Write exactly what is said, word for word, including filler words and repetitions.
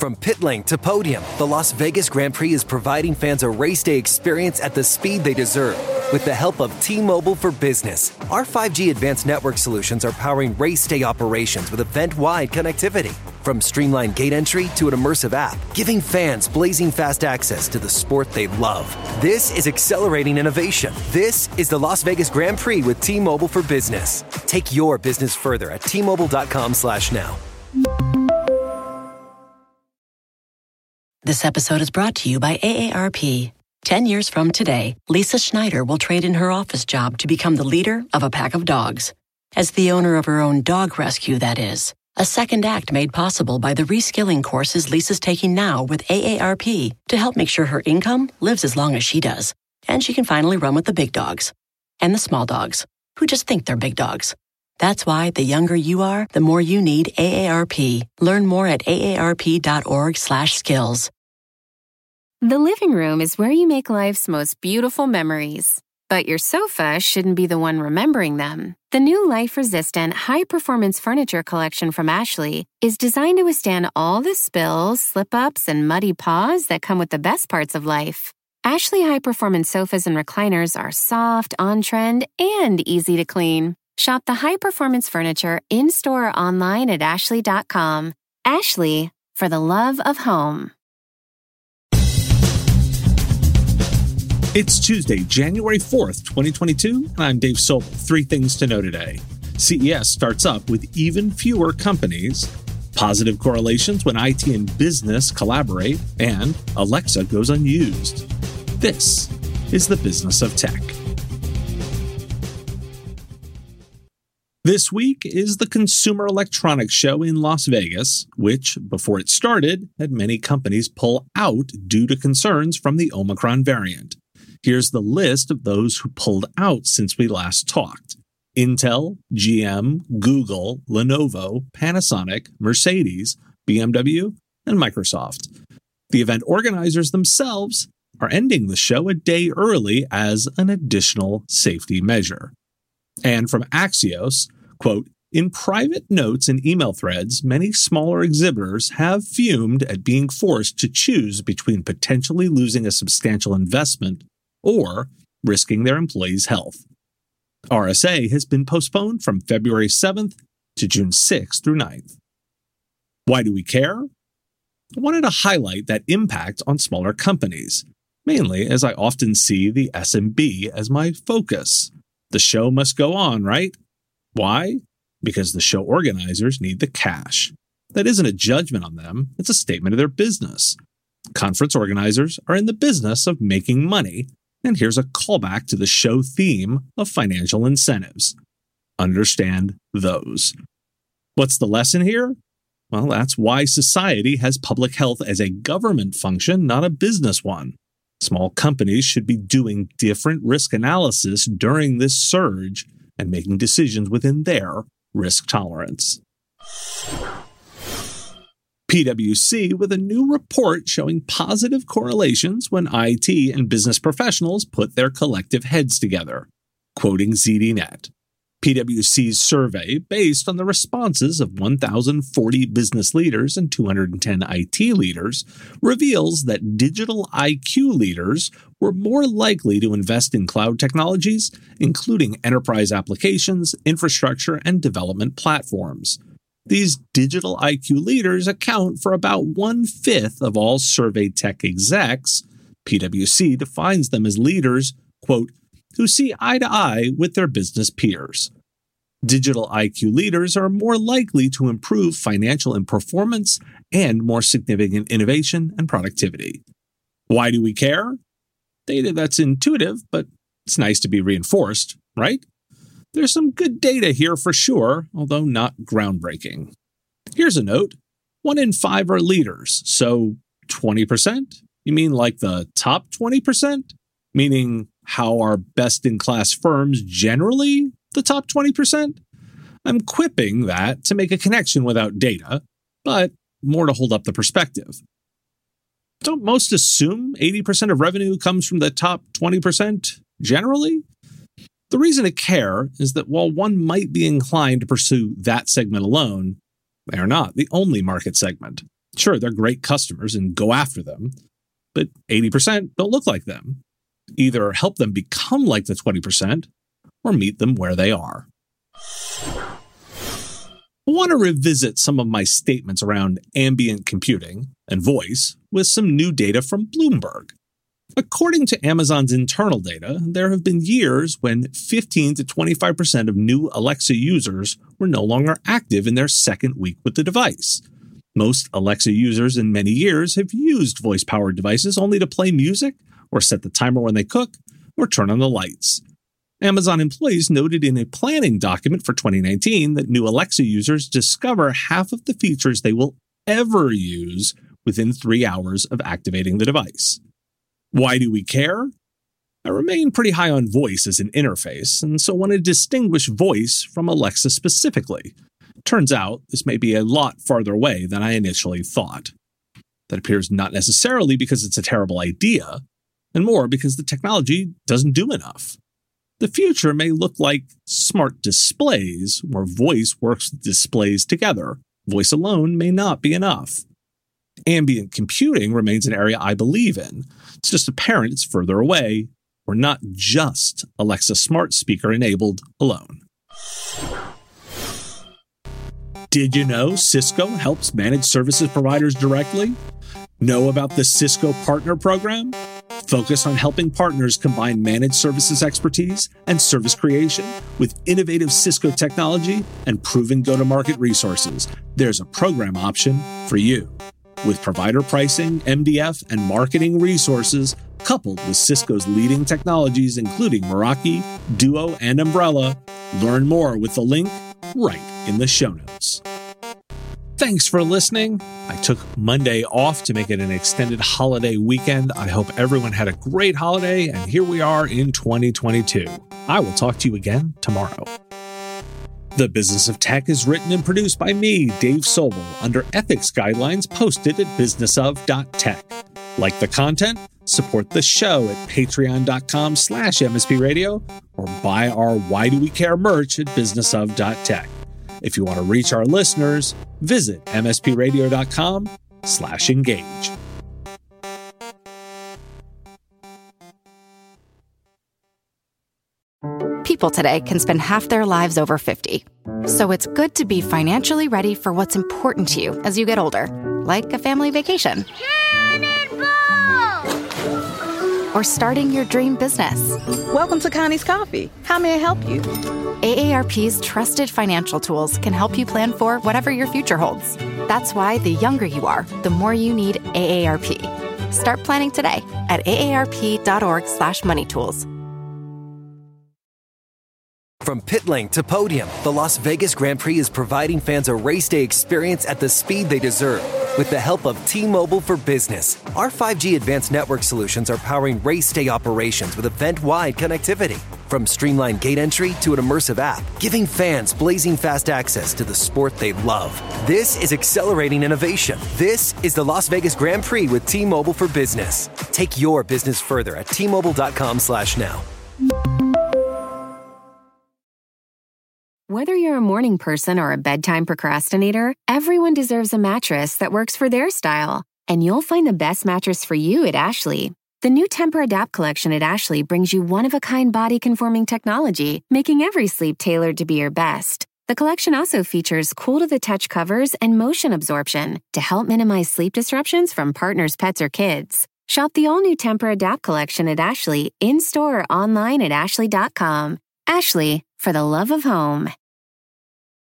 From pit lane to podium, the Las Vegas Grand Prix is providing fans a race day experience at the speed they deserve. With the help of T-Mobile for Business, our five G advanced network solutions are powering race day operations with event-wide connectivity. From streamlined gate entry to an immersive app, giving fans blazing fast access to the sport they love. This is accelerating innovation. This is the Las Vegas Grand Prix with T-Mobile for Business. Take your business further at T Mobile dot com slash now. This episode is brought to you by A A R P. Ten years from today, Lisa Schneider will trade in her office job to become the leader of a pack of dogs. As the owner of her own dog rescue, that is. A second act made possible by the reskilling courses Lisa's taking now with A A R P to help make sure her income lives as long as she does. And she can finally run with the big dogs. And the small dogs, who just think they're big dogs. That's why the younger you are, the more you need A A R P. Learn more at A A R P dot org slash skills. The living room is where you make life's most beautiful memories. But your sofa shouldn't be the one remembering them. The new life-resistant, high-performance furniture collection from Ashley is designed to withstand all the spills, slip-ups, and muddy paws that come with the best parts of life. Ashley high-performance sofas and recliners are soft, on-trend, and easy to clean. Shop the high-performance furniture in-store or online at ashley dot com. Ashley, for the love of home. It's Tuesday, January fourth, twenty twenty-two, and I'm Dave Sobel. Three things to know today. C E S starts up with even fewer companies, positive correlations when I T and business collaborate, and Alexa goes unused. This is the business of tech. This week is the Consumer Electronics Show in Las Vegas, which, before it started, had many companies pull out due to concerns from the Omicron variant. Here's the list of those who pulled out since we last talked. Intel, G M, Google, Lenovo, Panasonic, Mercedes, B M W, and Microsoft. The event organizers themselves are ending the show a day early as an additional safety measure. And from Axios, quote, in private notes and email threads, many smaller exhibitors have fumed at being forced to choose between potentially losing a substantial investment or risking their employees' health. R S A has been postponed from February seventh to June sixth through ninth. Why do we care? I wanted to highlight that impact on smaller companies, mainly as I often see the S M B as my focus. The show must go on, right? Why? Because the show organizers need the cash. That isn't a judgment on them, it's a statement of their business. Conference organizers are in the business of making money, and here's a callback to the show theme of financial incentives. Understand those. What's the lesson here? Well, that's why society has public health as a government function, not a business one. Small companies should be doing different risk analysis during this surge and making decisions within their risk tolerance. P W C with a new report showing positive correlations when I T and business professionals put their collective heads together. Quoting Z D Net, P W C's survey, based on the responses of one thousand forty business leaders and two hundred ten I T leaders, reveals that digital I Q leaders were more likely to invest in cloud technologies, including enterprise applications, infrastructure, and development platforms. These digital I Q leaders account for about one-fifth of all surveyed tech execs. P W C defines them as leaders, quote, who see eye to eye with their business peers. Digital I Q leaders are more likely to improve financial and performance and more significant innovation and productivity. Why do we care? Data that's intuitive, but it's nice to be reinforced, right? There's some good data here for sure, although not groundbreaking. Here's a note. One in five are leaders, so twenty percent? You mean like the top twenty percent? Meaning how are best-in-class firms generally the top twenty percent? I'm quipping that to make a connection without data, but more to hold up the perspective. Don't most assume eighty percent of revenue comes from the top twenty percent generally? The reason to care is that while one might be inclined to pursue that segment alone, they are not the only market segment. Sure, they're great customers and go after them, but eighty percent don't look like them. Either help them become like the twenty percent or meet them where they are. I want to revisit some of my statements around ambient computing and voice with some new data from Bloomberg. According to Amazon's internal data, there have been years when fifteen to twenty-five percent of new Alexa users were no longer active in their second week with the device. Most Alexa users in many years have used voice-powered devices only to play music or set the timer when they cook or turn on the lights. Amazon employees noted in a planning document for twenty nineteen that new Alexa users discover half of the features they will ever use within three hours of activating the device. Why do we care? I remain pretty high on voice as an interface, and so want to distinguish voice from Alexa specifically. Turns out this may be a lot farther away than I initially thought. That appears not necessarily because it's a terrible idea, and more because the technology doesn't do enough. The future may look like smart displays, where voice works with displays together. Voice alone may not be enough. Ambient computing remains an area I believe in. It's just apparent it's further away, or not just Alexa smart speaker enabled alone. Did you know Cisco helps managed services providers directly? Know about the Cisco Partner Program? Focus on helping partners combine managed services expertise and service creation with innovative Cisco technology and proven go-to-market resources. There's a program option for you. With provider pricing, M D F, and marketing resources, coupled with Cisco's leading technologies including Meraki, Duo, and Umbrella, learn more with the link right in the show notes. Thanks for listening. I took Monday off to make it an extended holiday weekend. I hope everyone had a great holiday, and here we are in twenty twenty-two. I will talk to you again tomorrow. The Business of Tech is written and produced by me, Dave Sobel, under ethics guidelines posted at business of dot tech. Like the content? Support the show at patreon.com slash mspradio or buy our Why Do We Care merch at business of dot tech. If you want to reach our listeners, visit mspradio.com slash engage. People today can spend half their lives over fifty. So it's good to be financially ready for what's important to you as you get older, like a family vacation. Or starting your dream business. Welcome to Connie's Coffee. How may I help you? A A R P's trusted financial tools can help you plan for whatever your future holds. That's why the younger you are, the more you need A A R P. Start planning today at aarp.org slash money tools. From pit lane to podium, the Las Vegas Grand Prix is providing fans a race day experience at the speed they deserve. With the help of T-Mobile for Business, our five G advanced network solutions are powering race day operations with event-wide connectivity. From streamlined gate entry to an immersive app, giving fans blazing fast access to the sport they love. This is accelerating innovation. This is the Las Vegas Grand Prix with T-Mobile for Business. Take your business further at T-Mobile.com slash now. Whether you're a morning person or a bedtime procrastinator, everyone deserves a mattress that works for their style. And you'll find the best mattress for you at Ashley. The new Tempur-Adapt collection at Ashley brings you one-of-a-kind body-conforming technology, making every sleep tailored to be your best. The collection also features cool-to-the-touch covers and motion absorption to help minimize sleep disruptions from partners, pets, or kids. Shop the all-new Tempur-Adapt collection at Ashley, in-store or online at ashley dot com. Ashley, for the love of home.